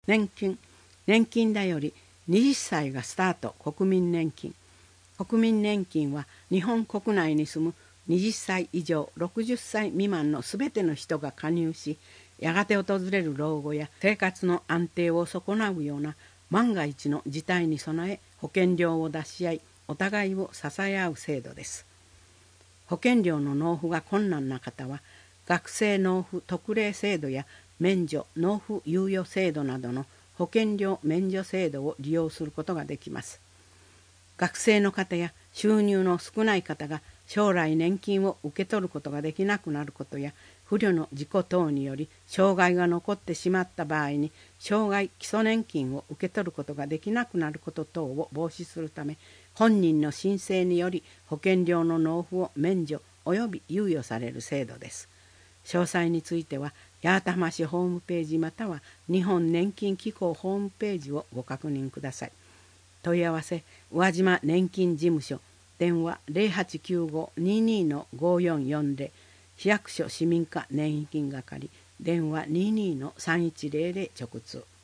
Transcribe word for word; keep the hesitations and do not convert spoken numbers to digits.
年金、年金だよりはたちがスタート国民年金。国民年金は日本国内に住むはたち以上ろくじゅっさい未満のすべての人が加入し、やがて訪れる老後や生活の安定を損なうような万が一の事態に備え、保険料を出し合い、お互いを支え合う制度です。保険料の納付が困難な方は、学生納付特例制度や免除納付猶予制度などの保険料免除制度を利用することができます。学生の方や収入の少ない方が将来年金を受け取ることができなくなることや、不慮の事故等により障害が残ってしまった場合に障害基礎年金を受け取ることができなくなること等を防止するため、本人の申請により保険料の納付を免除及び猶予される制度です。詳細については八幡浜市ホームページまたは日本年金機構ホームページをご確認ください。問い合わせ宇和島年金事務所、電話 ゼロはちきゅうご にーにー のごよんよんゼロ、市役所市民課年金係、電話 にーにー のさんいちゼロゼロ 直通。